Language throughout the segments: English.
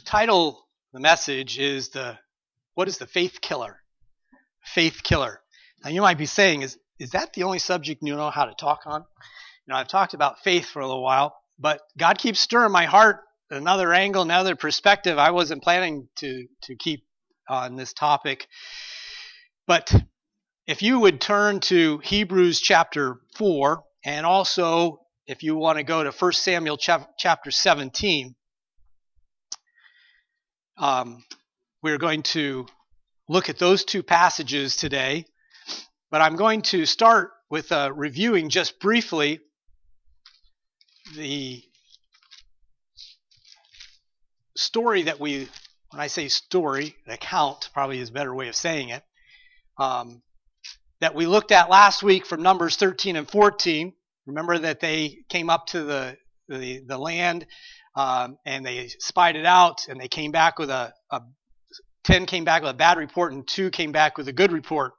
title of the message is what is the faith killer? Faith killer. Now you might be saying, is that the only subject you know how to talk on? I've talked about faith for a little while, but God keeps stirring my heart another angle, another perspective. I wasn't planning to keep on this topic. But if you would turn to Hebrews chapter 4, and also if you want to go to 1 Samuel chapter 17, we're going to look at those two passages today. But I'm going to start with reviewing just briefly the story that when I say story, account probably is a better way of saying it, that we looked at last week from Numbers 13 and 14. Remember that they came up to the land and they spied it out, and they came back with 10 came back with a bad report and 2 came back with a good report.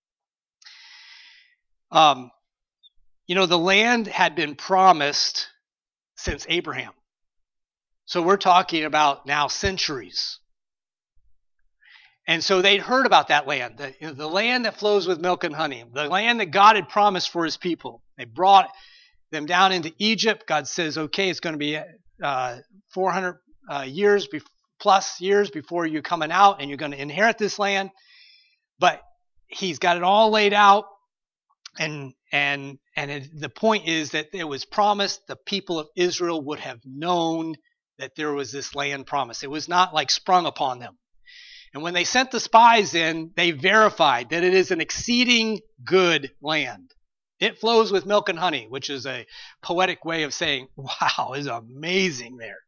The land had been promised since Abraham. So we're talking about now centuries. And so they'd heard about that land, the land that flows with milk and honey, the land that God had promised for his people. They brought them down into Egypt. God says, okay, it's going to be 400 plus years before you're coming out, and you're going to inherit this land. But he's got it all laid out. And the point is that it was promised the people of Israel would have known that there was this land promise. It was not like sprung upon them. And when they sent the spies in, they verified that it is an exceeding good land. It flows with milk and honey, which is a poetic way of saying, wow, it's amazing there.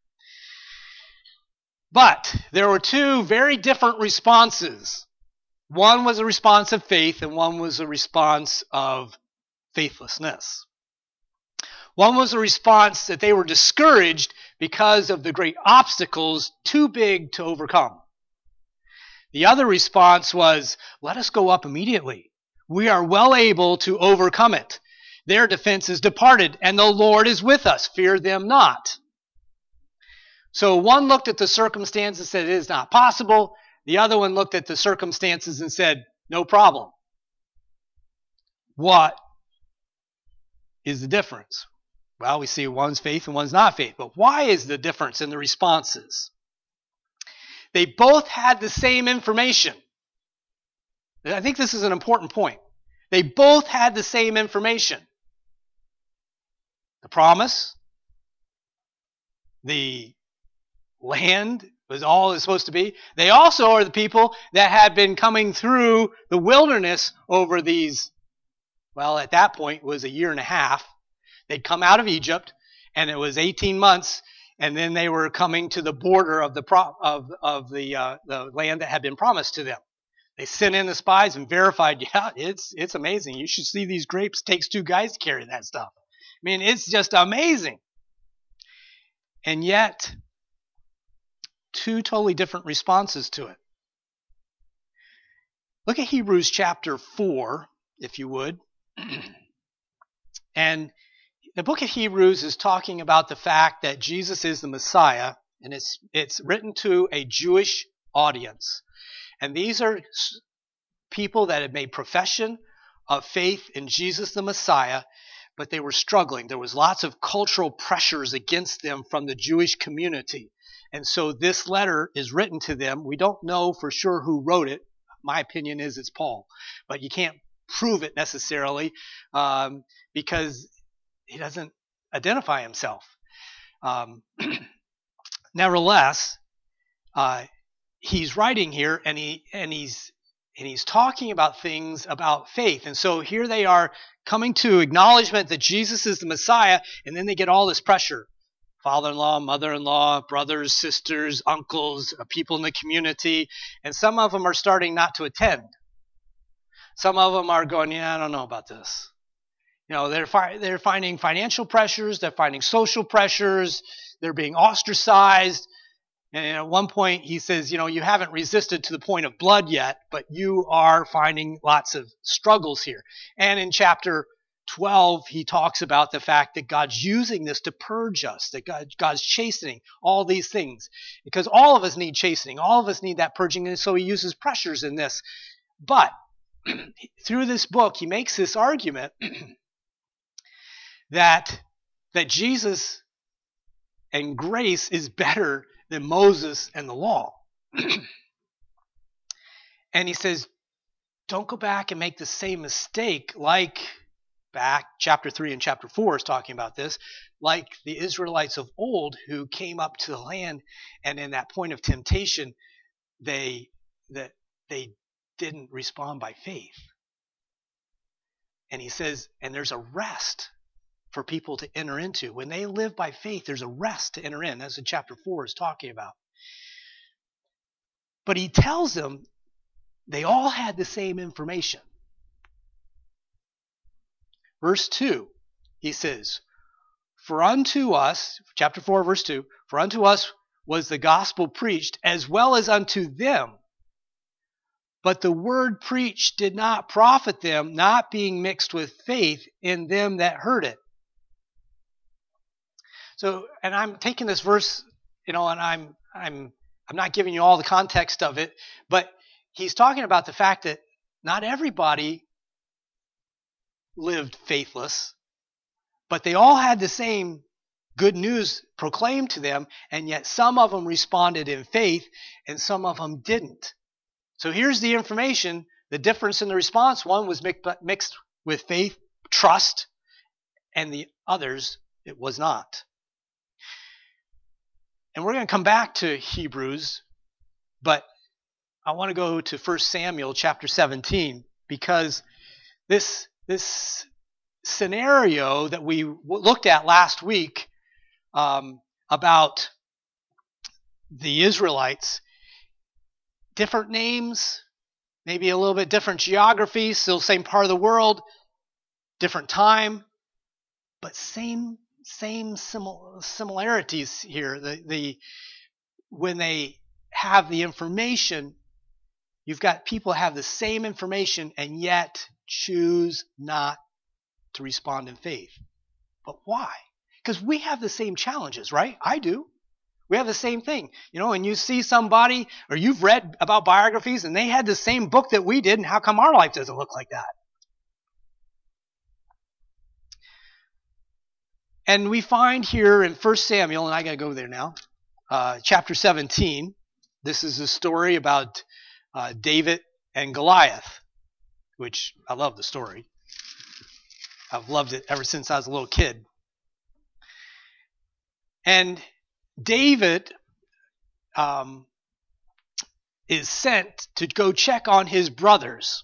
But there were 2 very different responses. One was a response of faith, and one was a response of faithlessness. One was a response that they were discouraged because of the great obstacles too big to overcome. The other response was, let us go up immediately. We are well able to overcome it. Their defense is departed, and the Lord is with us. Fear them not. So one looked at the circumstances and said, it is not possible. The other one looked at the circumstances and said, no problem. What is the difference? Well, we see one's faith and one's not faith. But why is the difference in the responses? They both had the same information. I think this is an important point. They both had the same information. The promise, the land was all it's supposed to be. They also are the people that had been coming through the wilderness over these, well, at that point it was a year and a half. They'd come out of Egypt, and it was 18 months, and then they were coming to the border of the land that had been promised to them. They sent in the spies and verified, yeah, it's amazing. You should see these grapes. It takes 2 guys to carry that stuff. I mean, it's just amazing. And yet, 2 totally different responses to it. Look at Hebrews chapter 4, if you would. And the book of Hebrews is talking about the fact that Jesus is the Messiah, and it's written to a Jewish audience. And these are people that had made profession of faith in Jesus the Messiah, but they were struggling. There was lots of cultural pressures against them from the Jewish community. And so this letter is written to them. We don't know for sure who wrote it. My opinion is it's Paul. But you can't prove it necessarily because he doesn't identify himself. Nevertheless, he's writing here, and he's talking about things about faith. And so here they are coming to acknowledgement that Jesus is the Messiah, and then they get all this pressure. Father-in-law, mother-in-law, brothers, sisters, uncles, people in the community, and some of them are starting not to attend. Some of them are going, yeah, I don't know about this. They're finding financial pressures, they're finding social pressures, they're being ostracized. And at one point he says, you haven't resisted to the point of blood yet, but you are finding lots of struggles here. And in chapter 12, he talks about the fact that God's using this to purge us, that God's chastening, all these things. Because all of us need chastening. All of us need that purging, and so he uses pressures in this. But through this book, he makes this argument that Jesus and grace is better than Moses and the law. And he says, don't go back and make the same mistake like back chapter 3 and chapter 4 is talking about this, like the Israelites of old who came up to the land, and in that point of temptation, they didn't respond by faith. And he says, and there's a rest for people to enter into. When they live by faith, there's a rest to enter in. That's what chapter 4 is talking about. But he tells them they all had the same information. Verse 2, he says, for unto us, chapter 4, verse 2, for unto us was the gospel preached as well as unto them. But the word preached did not profit them, not being mixed with faith in them that heard it. So, and I'm taking this verse, and I'm not giving you all the context of it, but he's talking about the fact that not everybody lived faithless, but they all had the same good news proclaimed to them, and yet some of them responded in faith, and some of them didn't. So here's the information, the difference in the response. One was mixed with faith, trust, and the others, it was not. And we're going to come back to Hebrews, but I want to go to 1 Samuel chapter 17, because this scenario that we looked at last week about the Israelites, different names, maybe a little bit different geography, still same part of the world, different time, but same similarities here. When they have the information, you've got people have the same information and yet choose not to respond in faith. But why? Because we have the same challenges, right? I do. We have the same thing. You know, when you see somebody, or you've read about biographies, and they had the same book that we did, and how come our life doesn't look like that? And we find here in 1 Samuel, and I got to go there now, chapter 17. This is a story about David and Goliath, which I love the story. I've loved it ever since I was a little kid. And David is sent to go check on his brothers.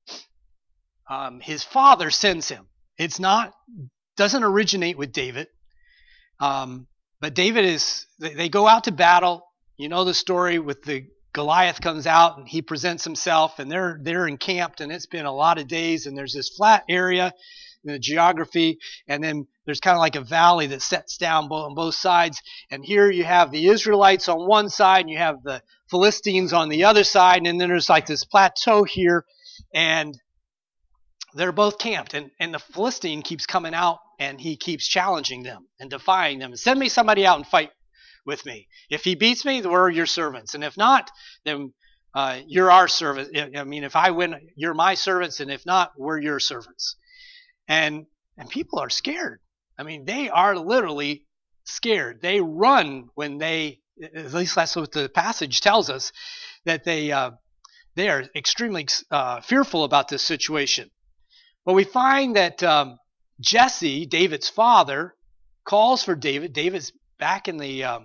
His father sends him. Doesn't originate with David. But David they go out to battle. You know the story with the Goliath comes out and he presents himself, and they're encamped, and it's been a lot of days, and there's this flat area in the geography, and then there's kind of like a valley that sets down on both sides, and here you have the Israelites on one side, and you have the Philistines on the other side, and then there's like this plateau here, and they're both camped, and the Philistine keeps coming out, and he keeps challenging them and defying them. Send me somebody out and fight with me. If he beats me, then we're your servants, and if not, then you're our servant. I mean, if I win, you're my servants, and if not, we're your servants. And people are scared. I mean, they are literally scared. They run when at least that's what the passage tells us, that they are extremely fearful about this situation. But we find that Jesse, David's father, calls for David. David's back in the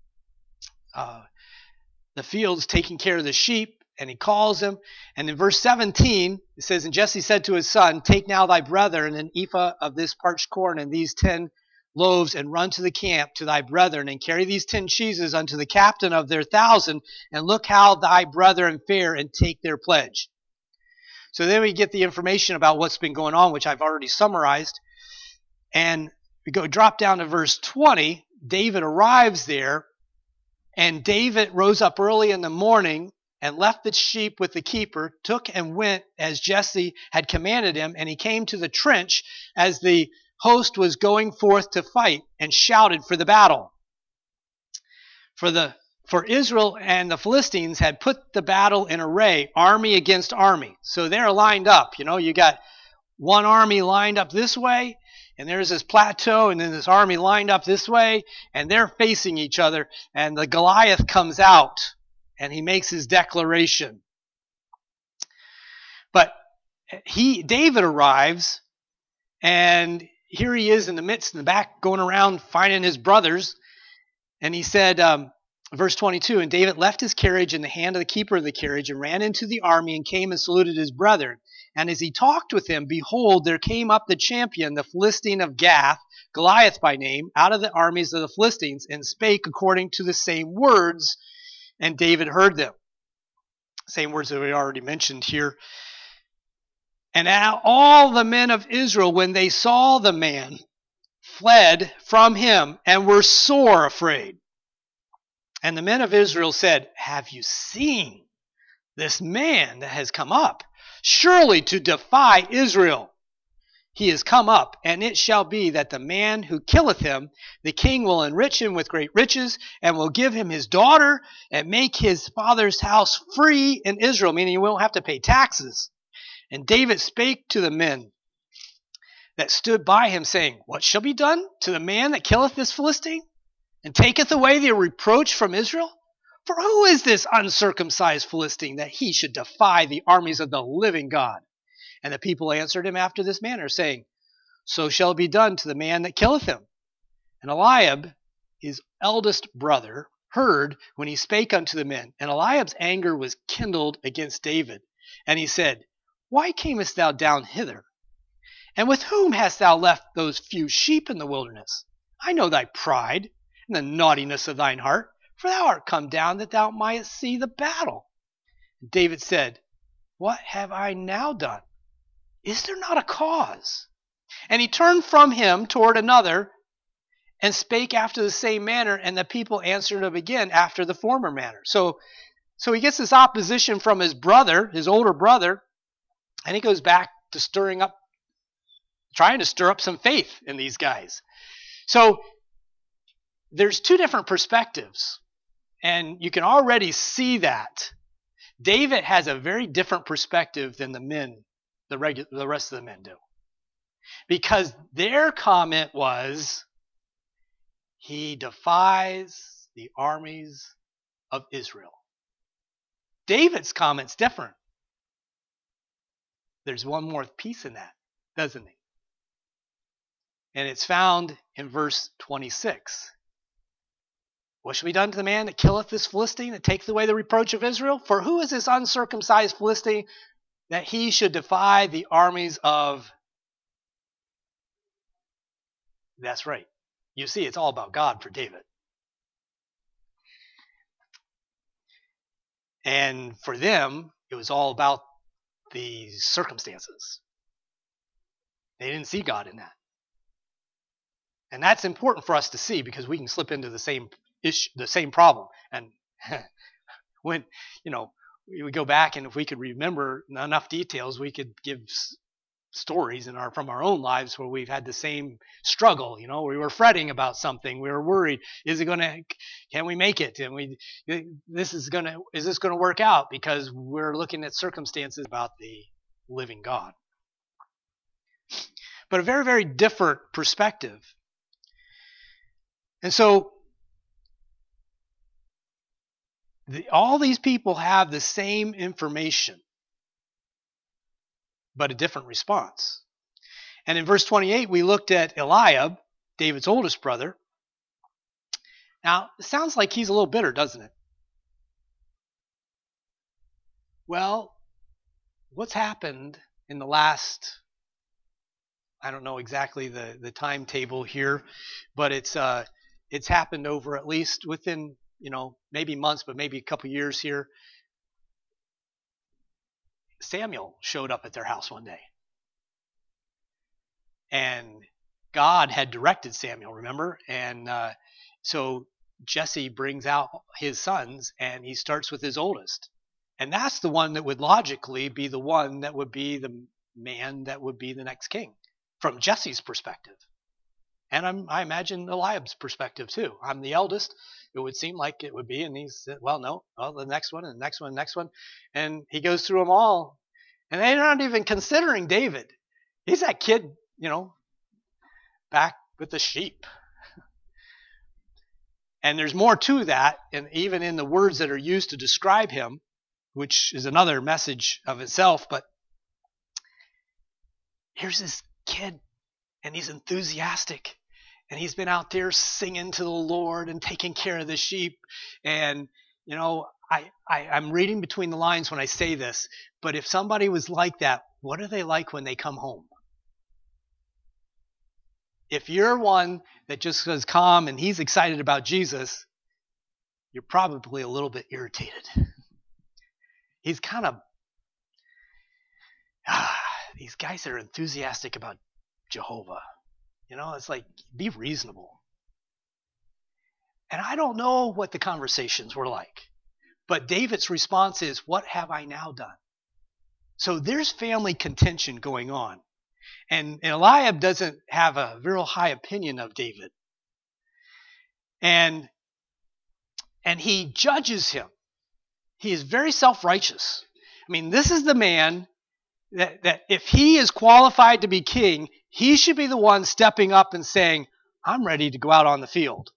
fields taking care of the sheep, and he calls him. And in verse 17, it says, and Jesse said to his son, take now thy brethren an ephah of this parched corn and these 10 loaves, and run to the camp to thy brethren, and carry these 10 cheeses unto the captain of their 1,000, and look how thy brethren fare, and take their pledge. So then we get the information about what's been going on, which I've already summarized. And we drop down to verse 20. David arrives there, and David rose up early in the morning and left the sheep with the keeper, took and went as Jesse had commanded him, and he came to the trench as the host was going forth to fight, and shouted for the battle. For Israel and the Philistines had put the battle in array, army against army. So they're lined up. You got one army lined up this way, and there's this plateau, and then this army lined up this way, and they're facing each other. And the Goliath comes out, and he makes his declaration. But David arrives, and here he is in the midst, in the back, going around finding his brothers. And he said, verse 22, and David left his carriage in the hand of the keeper of the carriage and ran into the army and came and saluted his brethren. And as he talked with him, behold, there came up the champion, the Philistine of Gath, Goliath by name, out of the armies of the Philistines, and spake according to the same words, and David heard them. Same words that we already mentioned here. And all the men of Israel, when they saw the man, fled from him and were sore afraid. And the men of Israel said, have you seen this man that has come up? Surely to defy Israel. He is come up, and it shall be that the man who killeth him, the king will enrich him with great riches, and will give him his daughter, and make his father's house free in Israel, meaning he won't have to pay taxes. And David spake to the men that stood by him, saying, what shall be done to the man that killeth this Philistine, and taketh away the reproach from Israel? For who is this uncircumcised Philistine, that he should defy the armies of the living God? And the people answered him after this manner, saying, so shall it be done to the man that killeth him. And Eliab, his eldest brother, heard when he spake unto the men. And Eliab's anger was kindled against David. And he said, why camest thou down hither? And with whom hast thou left those few sheep in the wilderness? I know thy pride and the naughtiness of thine heart, for thou art come down that thou mightest see the battle. And David said, what have I now done? Is there not a cause? And he turned from him toward another, and spake after the same manner, and the people answered him again after the former manner. So he gets this opposition from his brother, his older brother, and he goes back to trying to stir up some faith in these guys. So there's two different perspectives, and you can already see that. David has a very different perspective than the rest of the men do. Because their comment was, he defies the armies of Israel. David's comment's different. There's one more piece in that, doesn't he? And it's found in verse 26. What shall be done to the man that killeth this Philistine, that taketh away the reproach of Israel? For who is this uncircumcised Philistine, that he should defy the armies of... That's right. You see, it's all about God for David. And for them, it was all about the circumstances. They didn't see God in that. And that's important for us to see, because we can slip into the same issue, the same problem. And when, we go back, and if we could remember enough details, we could give stories from our own lives where we've had the same struggle. We were fretting about something, we were worried, can we make it? And is this going to work out? Because we're looking at circumstances about the living God. But a very, very different perspective. And so all these people have the same information, but a different response. And in verse 28, we looked at Eliab, David's oldest brother. Now, it sounds like he's a little bitter, doesn't it? Well, what's happened in the last, I don't know exactly the timetable here, but it's happened over at least within, maybe months, but maybe a couple years here. Samuel showed up at their house one day. And God had directed Samuel, remember? And so Jesse brings out his sons, and he starts with his oldest. And that's the one that would logically be the one that would be the man that would be the next king from Jesse's perspective. And I imagine Eliab's perspective too. I'm the eldest. It would seem like it would be. And he said, well, no, well, the next one and the next one, and the next one. And he goes through them all. And they're not even considering David. He's that kid, back with the sheep. And there's more to that, and even in the words that are used to describe him, which is another message of itself. But here's this kid, and he's enthusiastic, and he's been out there singing to the Lord and taking care of the sheep. And, I'm reading between the lines when I say this, but if somebody was like that, what are they like when they come home? If you're one that just has come and he's excited about Jesus, you're probably a little bit irritated. He's kind of, these guys that are enthusiastic about Jehovah. It's like, be reasonable. And I don't know what the conversations were like, but David's response is, what have I now done? So there's family contention going on. And Eliab doesn't have a real high opinion of David. And he judges him. He is very self-righteous. I mean, this is the man that if he is qualified to be king, he should be the one stepping up and saying, I'm ready to go out on the field.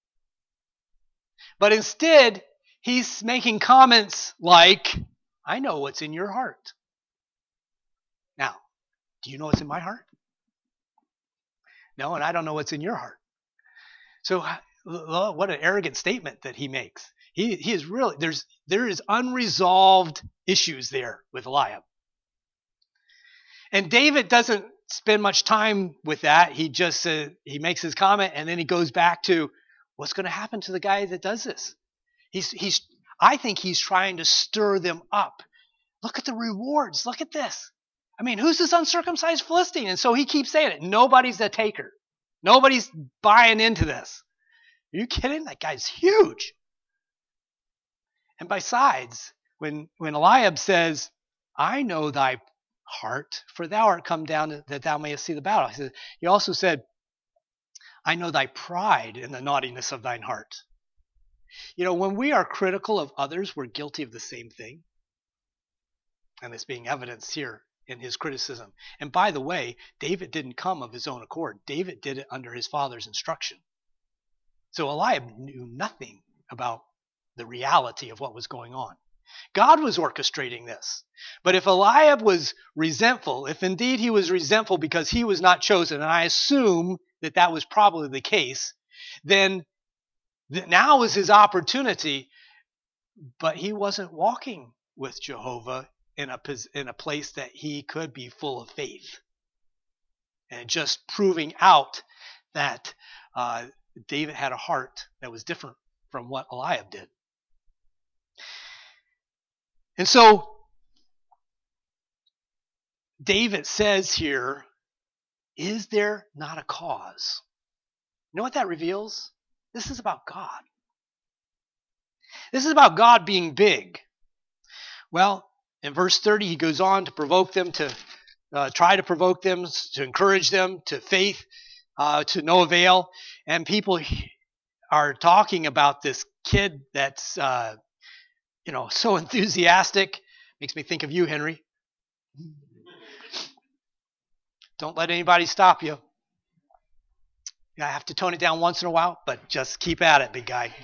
But instead, he's making comments like, I know what's in your heart. Now, do you know what's in my heart? No, and I don't know what's in your heart. So what an arrogant statement that he makes. He is really, there is unresolved issues there with Eliab. And David doesn't spend much time with that. He just he makes his comment, and then he goes back to what's going to happen to the guy that does this. I think he's trying to stir them up. Look at the rewards. Look at this. I mean, who's this uncircumcised Philistine? And so he keeps saying it. Nobody's a taker. Nobody's buying into this. Are you kidding? That guy's huge. And besides, when Eliab says, I know thy heart, for thou art come down that thou mayest see the battle. He also said, I know thy pride and the naughtiness of thine heart. When we are critical of others, we're guilty of the same thing. And it's being evidenced here in his criticism. And by the way, David didn't come of his own accord. David did it under his father's instruction. So Eliab knew nothing about the reality of what was going on. God was orchestrating this. But if Eliab was resentful, if indeed he was resentful because he was not chosen, and I assume that that was probably the case, then now was his opportunity, but he wasn't walking with Jehovah in a place that he could be full of faith. And just proving out that David had a heart that was different from what Eliab did. And so David says here, is there not a cause? You know what that reveals? This is about God. This is about God being big. Well, in verse 30, he goes on to provoke them, to try to provoke them, to encourage them to faith, to no avail. And people are talking about this kid that's, so enthusiastic. Makes me think of you, Henry. Don't let anybody stop you. I have to tone it down once in a while, but just keep at it, big guy.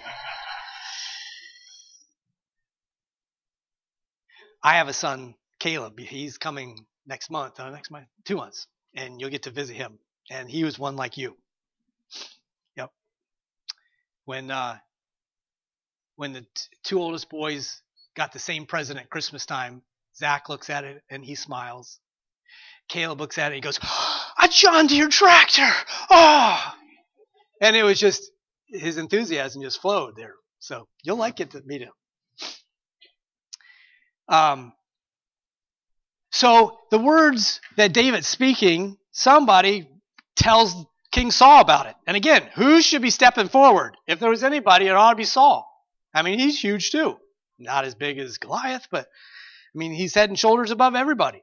I have a son, Caleb. He's coming next month, 2 months, and you'll get to visit him. And he was one like you. Yep. When the two oldest boys got the same present at Christmas time, Zach looks at it and he smiles. Caleb looks at it and he goes, a John Deere tractor! Oh! And it was just, his enthusiasm just flowed there. So you'll like it to meet him. So the words that David's speaking, somebody tells King Saul about it. And again, who should be stepping forward? If there was anybody, it ought to be Saul. I mean, he's huge too. not as big as Goliath, but I mean, he's head and shoulders above everybody.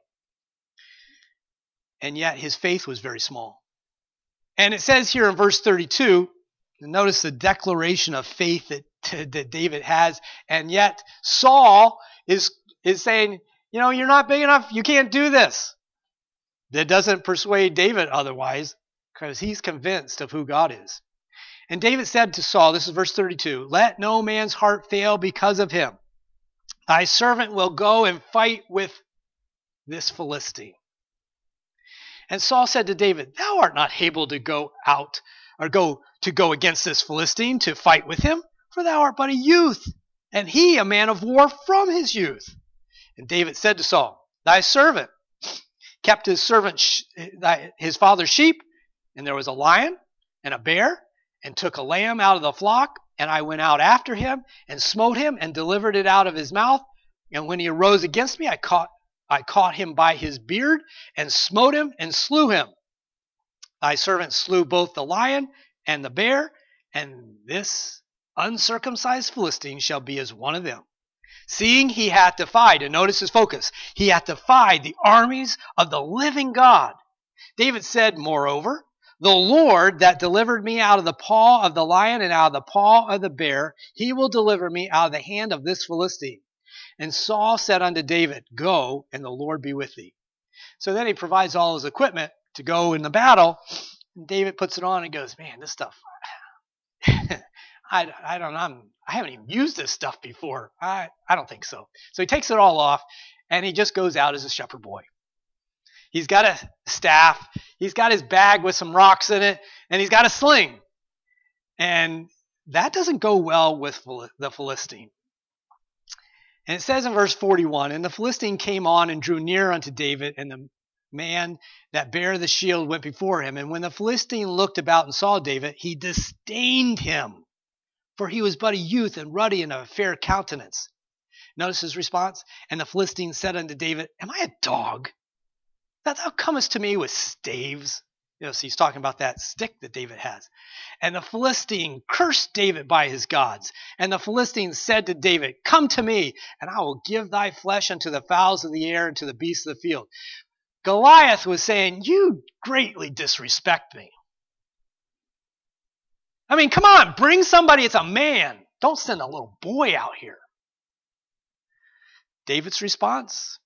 And yet his faith was very small. And it says here in verse 32, notice the declaration of faith that David has. And yet Saul is saying, you're not big enough. You can't do this. That doesn't persuade David otherwise, because he's convinced of who God is. And David said to Saul, this is verse 32, let no man's heart fail because of him. Thy servant will go and fight with this Philistine. And Saul said to David, thou art not able to go out or go against this Philistine to fight with him, for thou art but a youth, and he a man of war from his youth. And David said to Saul, thy servant kept his father's sheep, and there was a lion and a bear, and took a lamb out of the flock, and I went out after him and smote him and delivered it out of his mouth. And when he arose against me, I caught him by his beard and smote him and slew him. Thy servant slew both the lion and the bear, and this uncircumcised Philistine shall be as one of them. Seeing he hath defied, and notice his focus, he hath defied the armies of the living God. David said, moreover, the Lord that delivered me out of the paw of the lion and out of the paw of the bear, he will deliver me out of the hand of this Philistine. And Saul said unto David, go, and the Lord be with thee. So then he provides all his equipment to go in the battle. And David puts it on and goes, man, this stuff, I haven't even used this stuff before. I don't think so. So he takes it all off, and he just goes out as a shepherd boy. He's got a staff. He's got his bag with some rocks in it, and he's got a sling. And that doesn't go well with the Philistine. And it says in verse 41, and the Philistine came on and drew near unto David, and the man that bare the shield went before him. And when the Philistine looked about and saw David, he disdained him, for he was but a youth and ruddy and of a fair countenance. Notice his response. And the Philistine said unto David, am I a dog, that thou comest to me with staves? So he's talking about that stick that David has. And the Philistine cursed David by his gods. And the Philistine said to David, come to me, and I will give thy flesh unto the fowls of the air and to the beasts of the field. Goliath was saying, you greatly disrespect me. I mean, come on, bring somebody, it's a man. Don't send a little boy out here. David's response?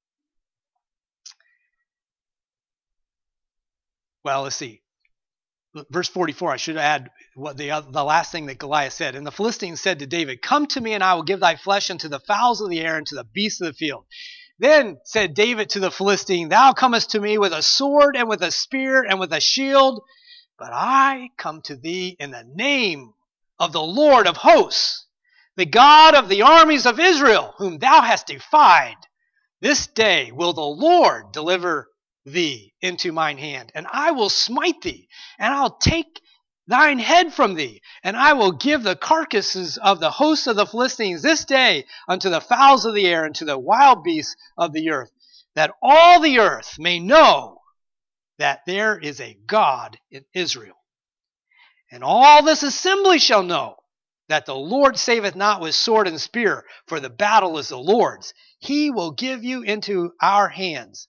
Well, let's see. Verse 44, I should add what the last thing that Goliath said. And the Philistine said to David, come to me, and I will give thy flesh unto the fowls of the air and to the beasts of the field. Then said David to the Philistine, thou comest to me with a sword and with a spear and with a shield, but I come to thee in the name of the Lord of hosts, the God of the armies of Israel, whom thou hast defied. This day will the Lord deliver thee into mine hand, and I will smite thee, and I'll take thine head from thee, and I will give the carcasses of the hosts of the Philistines this day unto the fowls of the air and to the wild beasts of the earth, that all the earth may know that there is a God in Israel. And all this assembly shall know that the Lord saveth not with sword and spear, for the battle is the Lord's. He will give you into our hands.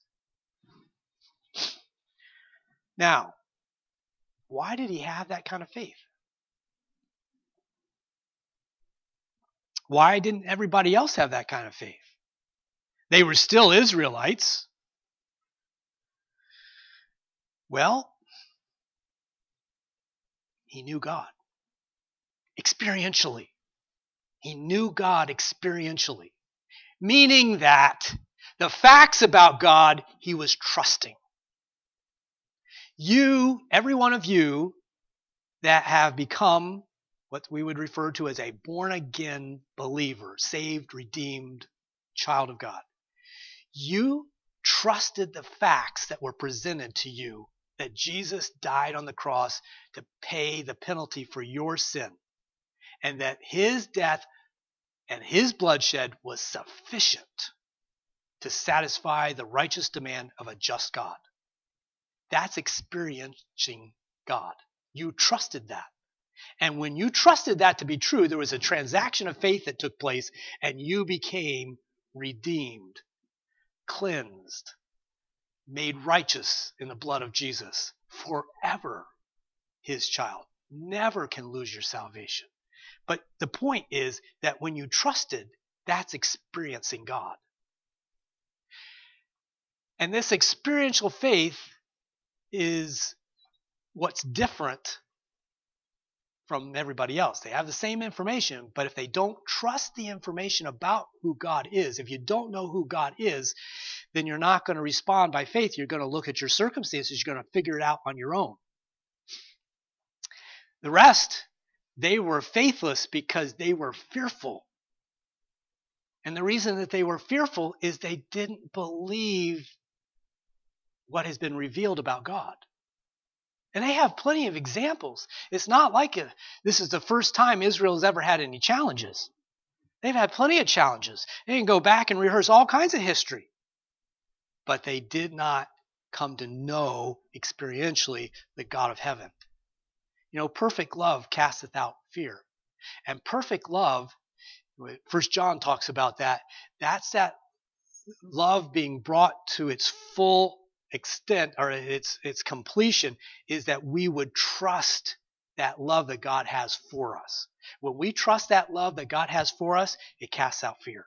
Now, why did he have that kind of faith? Why didn't everybody else have that kind of faith? They were still Israelites. Well, he knew God experientially. He knew God experientially, meaning that the facts about God he was trusting. You, every one of you that have become what we would refer to as a born-again believer, saved, redeemed child of God, you trusted the facts that were presented to you, that Jesus died on the cross to pay the penalty for your sin, and that his death and his bloodshed was sufficient to satisfy the righteous demand of a just God. That's experiencing God. You trusted that. And when you trusted that to be true, there was a transaction of faith that took place, and you became redeemed, cleansed, made righteous in the blood of Jesus, forever his child. Never can lose your salvation. But the point is that when you trusted, that's experiencing God. And this experiential faith is what's different from everybody else. They have the same information, but if they don't trust the information about who God is, if you don't know who God is, then you're not going to respond by faith. You're going to look at your circumstances. You're going to figure it out on your own. The rest, they were faithless because they were fearful. And the reason that they were fearful is they didn't believe what has been revealed about God. And they have plenty of examples. It's not like this is the first time Israel has ever had any challenges. They've had plenty of challenges. They can go back and rehearse all kinds of history. But they did not come to know experientially the God of heaven. You know, perfect love casteth out fear. And perfect love, 1 John talks about that. That's that love being brought to its full extent, or its completion, is that we would trust that love that God has for us. When we trust that love that God has for us, it casts out fear.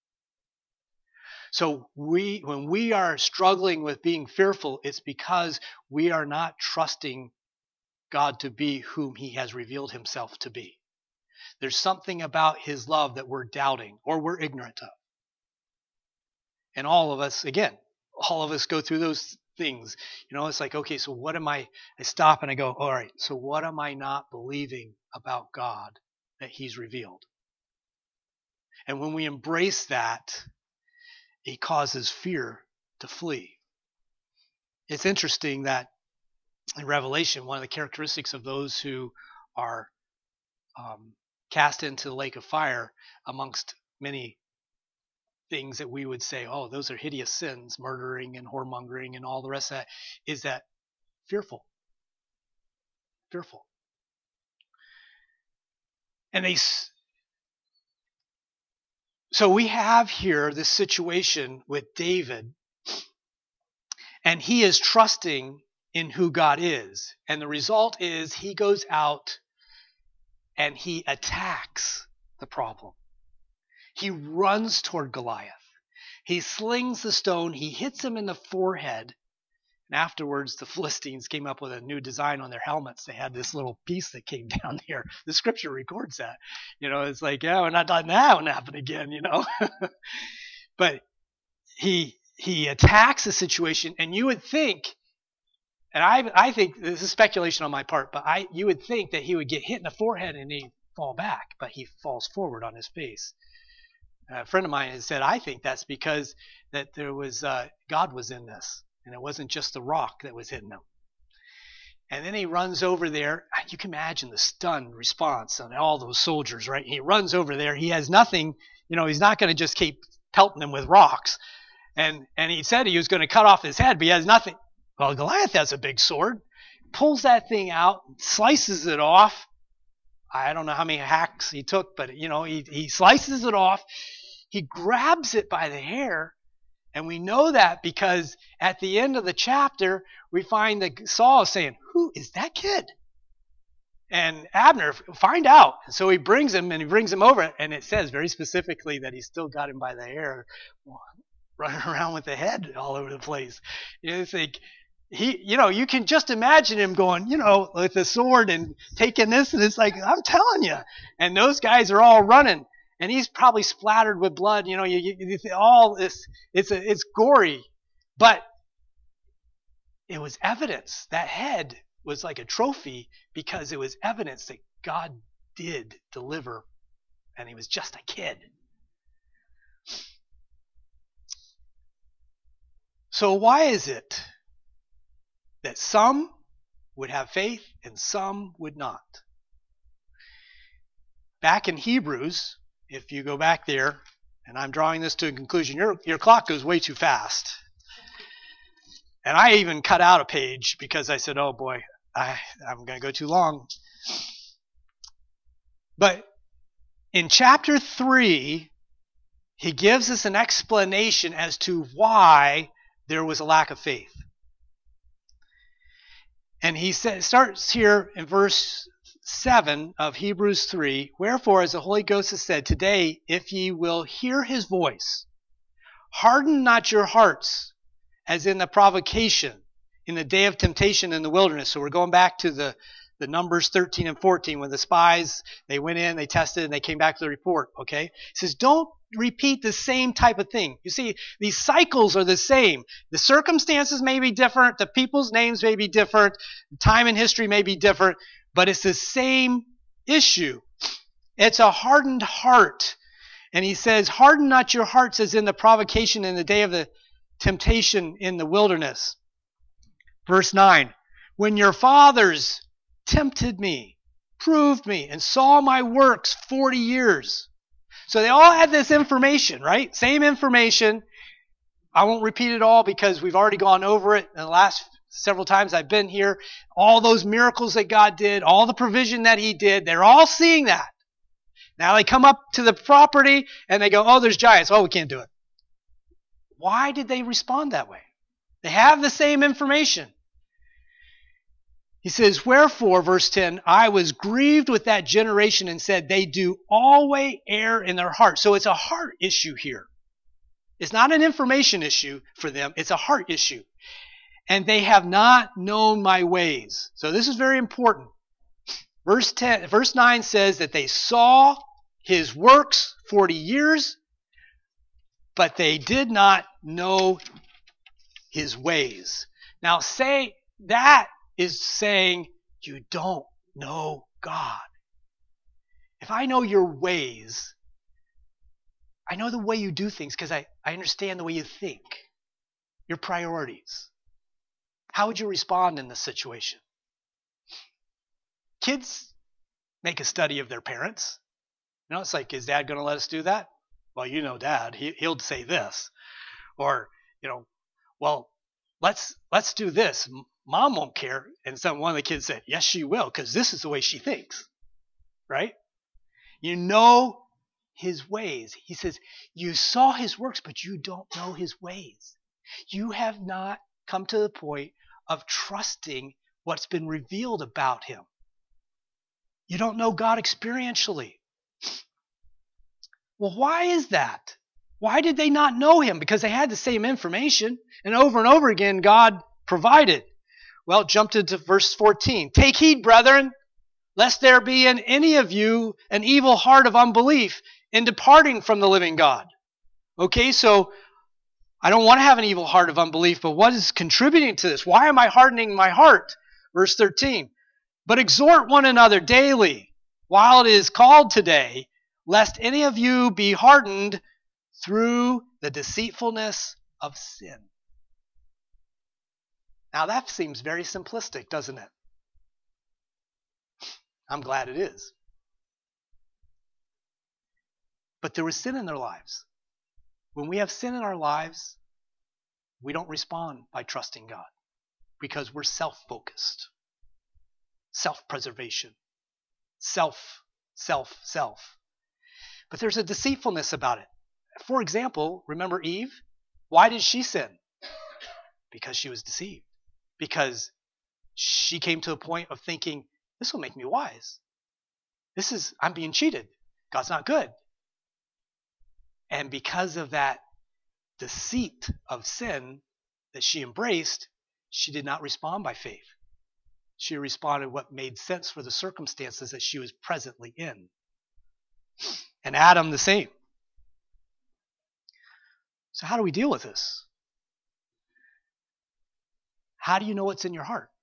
So when we are struggling with being fearful, it's because we are not trusting God to be whom he has revealed himself to be. There's something about his love that we're doubting or we're ignorant of. And all of us go through those things. You know, it's like, okay, so what am I stop and I go, all right, so what am I not believing about God that he's revealed? And when we embrace that, it causes fear to flee. It's interesting that in Revelation, one of the characteristics of those who are cast into the lake of fire, amongst many things that we would say, oh, those are hideous sins, murdering and whoremongering and all the rest of that, is that fearful. Fearful. And so we have here this situation with David, and he is trusting in who God is. And the result is he goes out and he attacks the problem. He runs toward Goliath. He slings the stone. He hits him in the forehead. And afterwards, the Philistines came up with a new design on their helmets. They had this little piece that came down there. The scripture records that. You know, it's like, yeah, we're not letting that one happen again, you know. But he attacks the situation, and you would think, and I think this is speculation on my part, but you would think that he would get hit in the forehead and he'd fall back, but he falls forward on his face. A friend of mine has said, I think that's because that there was God was in this, and it wasn't just the rock that was hitting him. And then he runs over there. You can imagine the stunned response on all those soldiers, right? He runs over there. He has nothing. You know, he's not going to just keep pelting them with rocks. And he said he was going to cut off his head, but he has nothing. Well, Goliath has a big sword. Pulls that thing out, slices it off. I don't know how many hacks he took, but, you know, he slices it off. He grabs it by the hair, and we know that because at the end of the chapter, we find that Saul is saying, who is that kid? And Abner, find out. And so he brings him over, and it says very specifically that he still got him by the hair, running around with the head all over the place. You know, it's like, you can just imagine him going, with the sword and taking this, and it's like, I'm telling you. And those guys are all running. And he's probably splattered with blood. All this, it's gory. But it was evidence. That head was like a trophy because it was evidence that God did deliver, and he was just a kid. So why is it that some would have faith and some would not? Back in Hebrews, if you go back there, and I'm drawing this to a conclusion, your clock goes way too fast. And I even cut out a page because I said, oh boy, I'm going to go too long. But in chapter 3, he gives us an explanation as to why there was a lack of faith. And he starts here in verse 7 of Hebrews 3, "Wherefore, as the Holy Ghost has said, today, if ye will hear his voice, harden not your hearts, as in the provocation, in the day of temptation in the wilderness." So we're going back to the Numbers 13 and 14, when the spies, they went in, they tested, and they came back to the report, okay? He says, don't repeat the same type of thing. You see, these cycles are the same. The circumstances may be different, the people's names may be different, time in history may be different, but it's the same issue. It's a hardened heart. And he says, harden not your hearts as in the provocation in the day of the temptation in the wilderness. Verse 9, when your fathers tempted me, proved me, and saw my works 40 years. So they all had this information, right? Same information. I won't repeat it all because we've already gone over it in the last several times I've been here. All those miracles that God did, all the provision that he did, they're all seeing that. Now they come up to the property and they go, oh, there's giants. Oh, we can't do it. Why did they respond that way? They have the same information. He says, wherefore, verse 10, I was grieved with that generation and said, they do always err in their heart. So it's a heart issue here. It's not an information issue for them. It's a heart issue. And they have not known my ways. So this is very important. Verse 9 says that they saw his works 40 years, but they did not know his ways. Now say that is saying you don't know God. If I know your ways, I know the way you do things because I understand the way you think, your priorities. How would you respond in this situation? Kids make a study of their parents. You know, it's like, is Dad going to let us do that? Well, you know Dad, he'll say this. Or, you know, well, let's do this. Mom won't care. And one of the kids said, yes, she will, because this is the way she thinks. Right? You know his ways. He says, you saw his works, but you don't know his ways. You have not come to the point of trusting what's been revealed about him. You don't know God experientially. Well, why is that? Why did they not know him? Because they had the same information, and over again, God provided. Well, jump into verse 14. Take heed, brethren, lest there be in any of you an evil heart of unbelief in departing from the living God. Okay, so I don't want to have an evil heart of unbelief, but what is contributing to this? Why am I hardening my heart? Verse 13. But exhort one another daily, while it is called today, lest any of you be hardened through the deceitfulness of sin. Now that seems very simplistic, doesn't it? I'm glad it is. But there was sin in their lives. When we have sin in our lives, we don't respond by trusting God because we're self-focused. Self-preservation. Self. But there's a deceitfulness about it. For example, remember Eve? Why did she sin? Because she was deceived. Because she came to a point of thinking, this will make me wise. I'm being cheated. God's not good. And because of that deceit of sin that she embraced, she did not respond by faith. She responded what made sense for the circumstances that she was presently in. And Adam the same. So how do we deal with this? How do you know what's in your heart?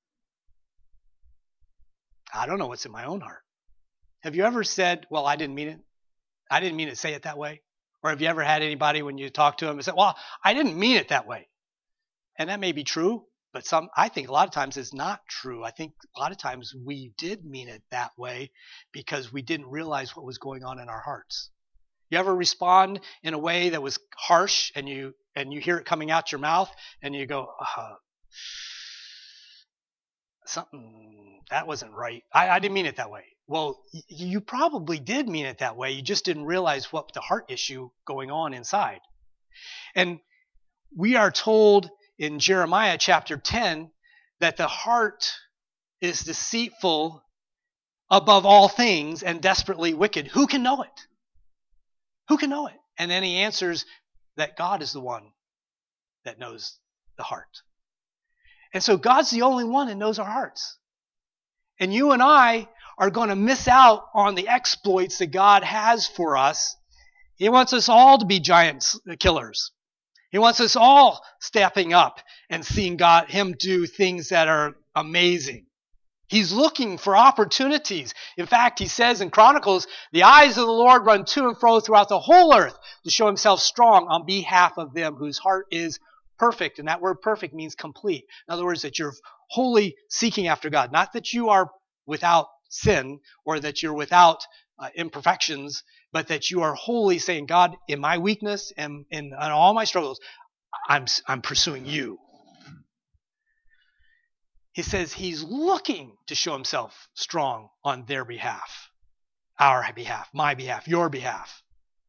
I don't know what's in my own heart. Have you ever said, well, I didn't mean it. I didn't mean to say it that way. Or have you ever had anybody when you talk to them and say, well, I didn't mean it that way. And that may be true, but I think a lot of times it's not true. I think a lot of times we did mean it that way because we didn't realize what was going on in our hearts. You ever respond in a way that was harsh and you hear it coming out your mouth and you go, something, that wasn't right. I didn't mean it that way. Well, you probably did mean it that way. You just didn't realize what the heart issue going on inside. And we are told in Jeremiah chapter 10 that the heart is deceitful above all things and desperately wicked. Who can know it? Who can know it? And then he answers that God is the one that knows the heart. And so God's the only one that knows our hearts. And you and I are going to miss out on the exploits that God has for us. He wants us all to be giant killers. He wants us all stepping up and seeing Him do things that are amazing. He's looking for opportunities. In fact, he says in Chronicles, the eyes of the Lord run to and fro throughout the whole earth to show himself strong on behalf of them whose heart is perfect. And that word perfect means complete. In other words, that you're wholly seeking after God. Not that you are without sin or that you're without imperfections, but that you are wholly saying, God, in my weakness and in all my struggles, I'm pursuing you. He says he's looking to show himself strong on their behalf, our behalf, my behalf, your behalf.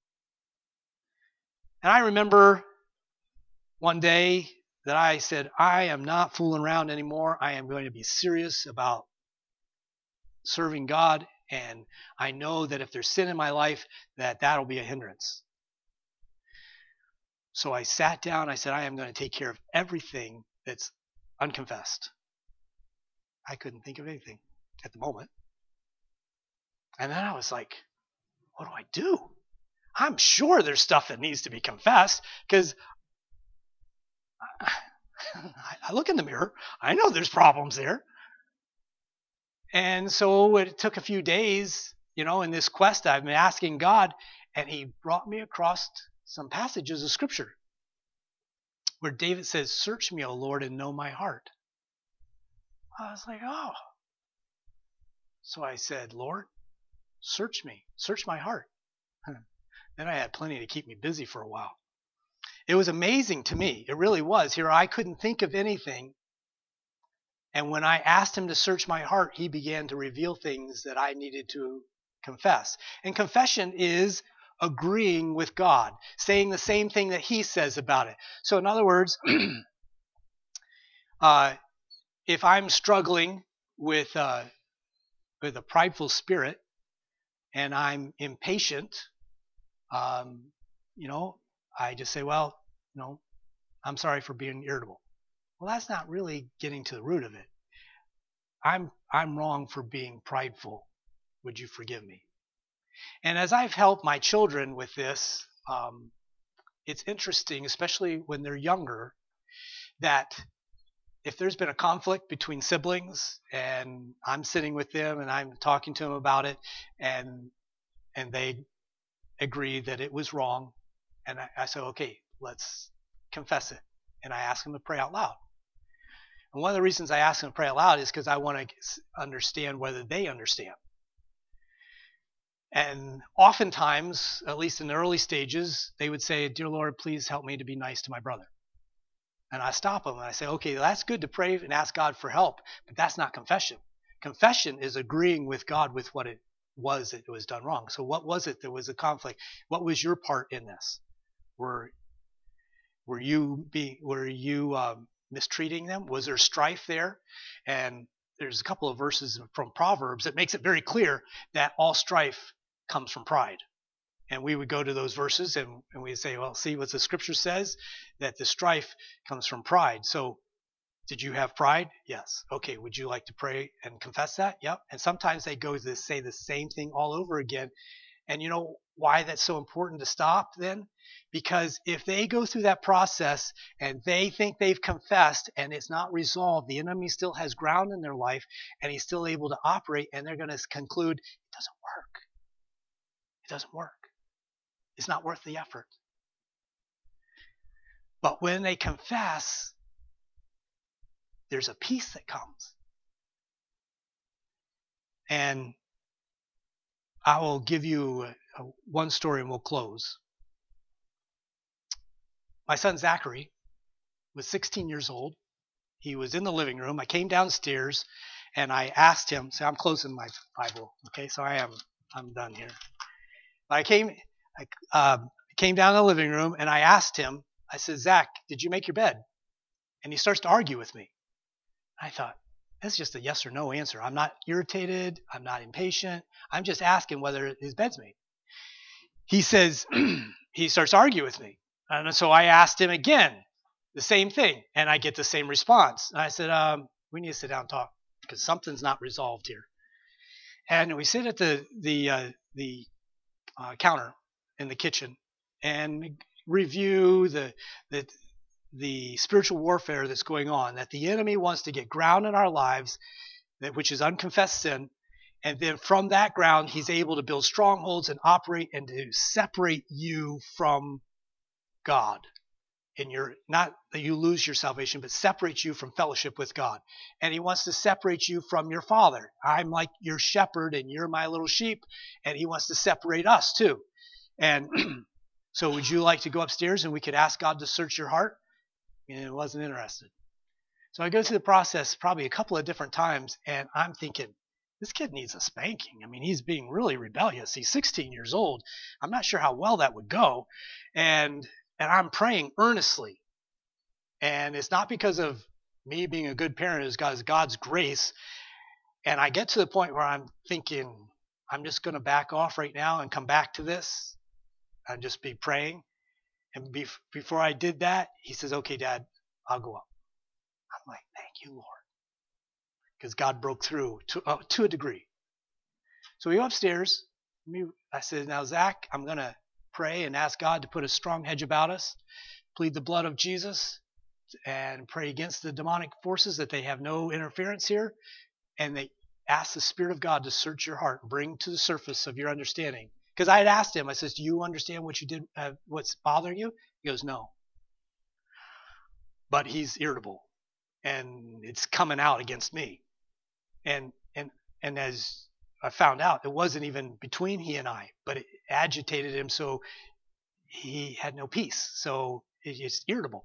And I remember one day that I said, I am not fooling around anymore. I am going to be serious about serving God. And I know that if there's sin in my life, that'll be a hindrance. So I sat down. I said, I am going to take care of everything that's unconfessed. I couldn't think of anything at the moment. And then I was like, what do I do? I'm sure there's stuff that needs to be confessed because I look in the mirror. I know there's problems there. And so it took a few days, in this quest I've been asking God, and he brought me across some passages of Scripture where David says, search me, O Lord, and know my heart. I was like, oh. So I said, Lord, search me, search my heart. Then I had plenty to keep me busy for a while. It was amazing to me. It really was. Here I couldn't think of anything. And when I asked him to search my heart, he began to reveal things that I needed to confess. And confession is agreeing with God, saying the same thing that he says about it. So in other words, if I'm struggling with a prideful spirit and I'm impatient, I just say, well, I'm sorry for being irritable. Well, that's not really getting to the root of it. I'm wrong for being prideful. Would you forgive me? And as I've helped my children with this, it's interesting, especially when they're younger, that if there's been a conflict between siblings and I'm sitting with them and I'm talking to them about it and they agree that it was wrong, and I say, okay, let's confess it. And I ask them to pray out loud. And one of the reasons I ask them to pray out loud is because I want to understand whether they understand. And oftentimes, at least in the early stages, they would say, dear Lord, please help me to be nice to my brother. And I stop them and I say, okay, that's good to pray and ask God for help, but that's not confession. Confession is agreeing with God with what it was that it was done wrong. So what was it that was a conflict? What was your part in this? Were you mistreating them? Was there strife there? And there's a couple of verses from Proverbs that makes it very clear that all strife comes from pride. And we would go to those verses and we'd say, well, see what the scripture says, that the strife comes from pride. So did you have pride? Yes. Okay, would you like to pray and confess that? Yep. And sometimes they go to say the same thing all over again. And you know why that's so important to stop then? Because if they go through that process and they think they've confessed and it's not resolved, the enemy still has ground in their life and he's still able to operate, and they're going to conclude, it doesn't work. It doesn't work. It's not worth the effort. But when they confess, there's a peace that comes. And I will give you one story and we'll close. My son Zachary was 16 years old. He was in the living room. I came downstairs And I asked him, so I'm closing my Bible, okay? So I'm done here. I came down to the living room and I asked him, I said, Zach, did you make your bed? And he starts to argue with me. I thought, that's just a yes or no answer. I'm not irritated. I'm not impatient. I'm just asking whether his bed's made. He says, he starts arguing with me. And so I asked him again, the same thing. And I get the same response. And I said, we need to sit down and talk because something's not resolved here. And we sit at the counter in the kitchen and review the spiritual warfare that's going on, that the enemy wants to get ground in our lives, which is unconfessed sin. And then from that ground, he's able to build strongholds and operate and to separate you from God. And not that you lose your salvation, but separate you from fellowship with God. And he wants to separate you from your Father. I'm like your shepherd and you're my little sheep. And he wants to separate us too. And so would you like to go upstairs and we could ask God to search your heart? And he wasn't interested. So I go through the process probably a couple of different times, and I'm thinking, this kid needs a spanking. I mean, he's being really rebellious. He's 16 years old. I'm not sure how well that would go. And I'm praying earnestly. And it's not because of me being a good parent, it's God's grace. And I get to the point where I'm thinking, I'm just going to back off right now and come back to this and just be praying. And before I did that, he says, okay, Dad, I'll go up. I'm like, thank you, Lord. Because God broke through to a degree. So we go upstairs. I said, now, Zach, I'm going to pray and ask God to put a strong hedge about us, plead the blood of Jesus, and pray against the demonic forces that they have no interference here. And they ask the Spirit of God to search your heart, bring to the surface of your understanding. Because I had asked him, I says, do you understand what you did, what's bothering you? He goes, no. But he's irritable, and it's coming out against me. And as I found out, it wasn't even between he and I, but it agitated him so he had no peace. So it's irritable.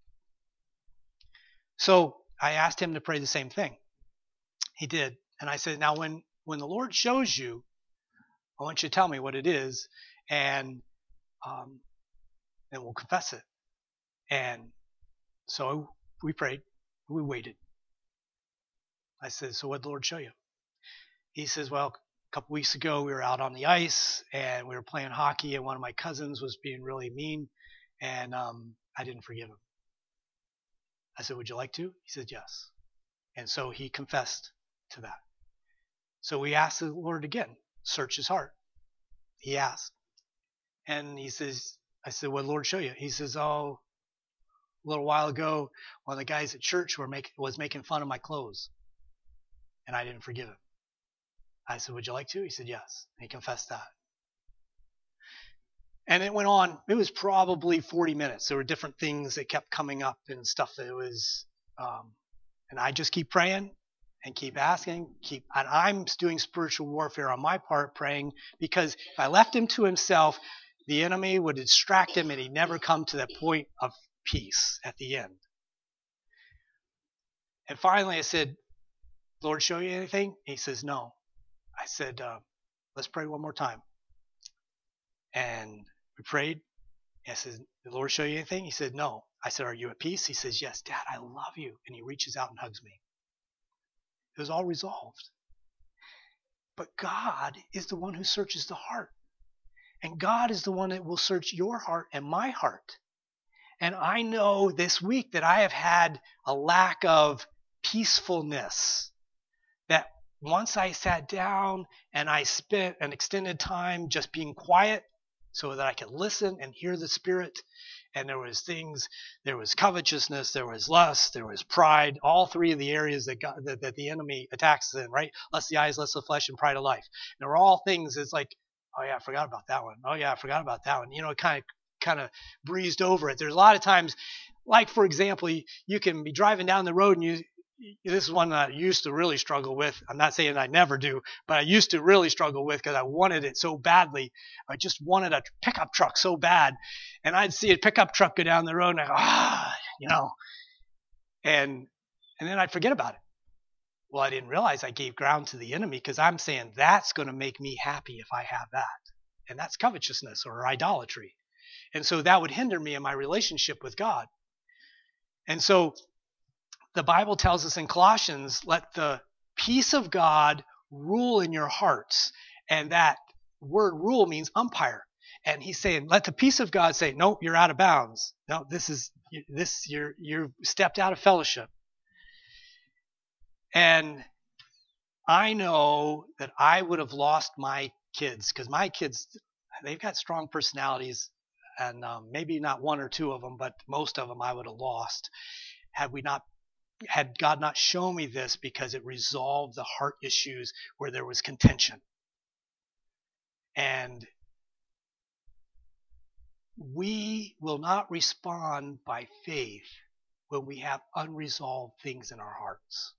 So I asked him to pray the same thing. He did. And I said, now when the Lord shows you, I want you to tell me what it is, and we'll confess it. And so we prayed. We waited. I said, so what did the Lord show you? He says, well, a couple weeks ago we were out on the ice and we were playing hockey, and one of my cousins was being really mean, and I didn't forgive him. I said, would you like to? He said, yes. And so he confessed to that. So we asked the Lord again, search his heart. He asked. And he says, I said, what did the Lord show you? He says, oh, a little while ago, one of the guys at church was making fun of my clothes, and I didn't forgive him. I said, would you like to? He said, yes. And he confessed that. And it went on. It was probably 40 minutes. There were different things that kept coming up and stuff that was, and I just keep praying and keep asking, and I'm doing spiritual warfare on my part, praying, because if I left him to himself, the enemy would distract him and he'd never come to that point of peace at the end. And finally I said, Lord, show you anything? He says, no. I said, let's pray one more time. And we prayed. I said, did the Lord show you anything? He said, no. I said, are you at peace? He says, yes. Dad, I love you. And he reaches out and hugs me. It was all resolved. But God is the one who searches the heart. And God is the one that will search your heart and my heart. And I know this week that I have had a lack of peacefulness. That once I sat down and I spent an extended time just being quiet so that I could listen and hear the Spirit, and there was covetousness, there was lust, there was pride, all three of the areas that the enemy attacks us in, right? Lust of the eyes, lust of the flesh, and pride of life. And they're all things that's like, oh yeah, I forgot about that one. Oh yeah, I forgot about that one. It kind of breezed over it. There's a lot of times, like for example, you can be driving down the road and this is one that I used to really struggle with. I'm not saying I never do, but I used to really struggle with because I wanted it so badly. I just wanted a pickup truck so bad. And I'd see a pickup truck go down the road and I go, and then I'd forget about it. Well, I didn't realize I gave ground to the enemy because I'm saying that's going to make me happy if I have that. And that's covetousness or idolatry. And so that would hinder me in my relationship with God. And so the Bible tells us in Colossians, let the peace of God rule in your hearts. And that word rule means umpire. And he's saying, let the peace of God say, no, you're out of bounds. No, you're stepped out of fellowship. And I know that I would have lost my kids because my kids, they've got strong personalities, and maybe not one or two of them, but most of them I would have lost had God not shown me this, because it resolved the heart issues where there was contention. And we will not respond by faith when we have unresolved things in our hearts.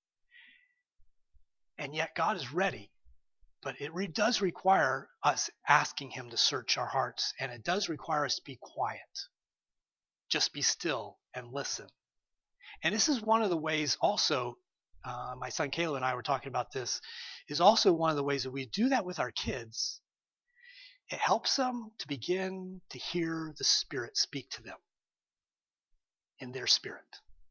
And yet God is ready, but it does require us asking him to search our hearts, and it does require us to be quiet. Just be still and listen. And this is one of the ways also, my son Caleb and I were talking about this, is also one of the ways that we do that with our kids. It helps them to begin to hear the Spirit speak to them in their spirit.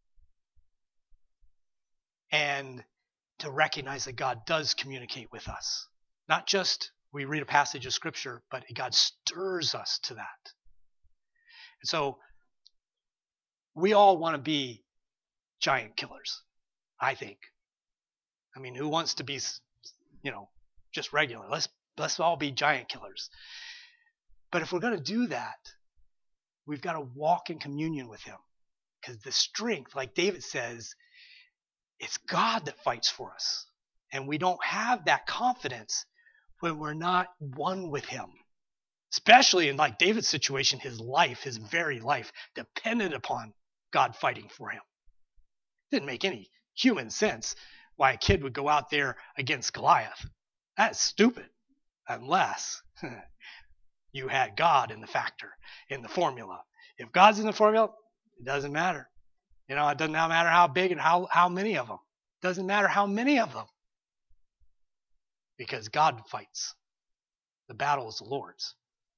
And to recognize that God does communicate with us. Not just we read a passage of Scripture, but God stirs us to that. And so we all want to be giant killers, I think. I mean, who wants to be, just regular? Let's all be giant killers. But if we're going to do that, we've got to walk in communion with him. Because the strength, like David says, it's God that fights for us. And we don't have that confidence when we're not one with him. Especially in like David's situation, his life, his very life, depended upon God fighting for him. Didn't make any human sense why a kid would go out there against Goliath. That's stupid. Unless you had God in the factor, in the formula. If God's in the formula, it doesn't matter. It doesn't matter how big and how many of them. It doesn't matter how many of them. Because God fights. The battle is the Lord's.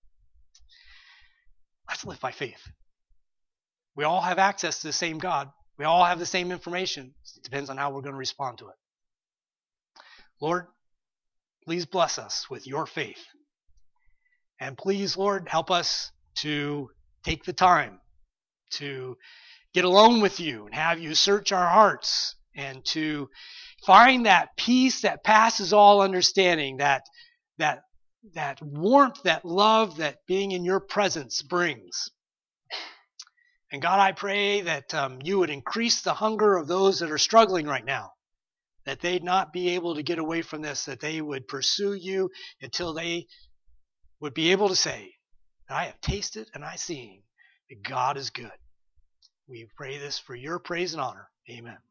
Let's live by faith. We all have access to the same God. We all have the same information. It depends on how we're going to respond to it. Lord, please bless us with your faith. And please, Lord, help us to take the time to get alone with you and have you search our hearts and to find that peace that passes all understanding, that warmth, that love that being in your presence brings. And God, I pray that you would increase the hunger of those that are struggling right now, that they'd not be able to get away from this, that they would pursue you until they would be able to say, I have tasted and I've seen that God is good. We pray this for your praise and honor. Amen.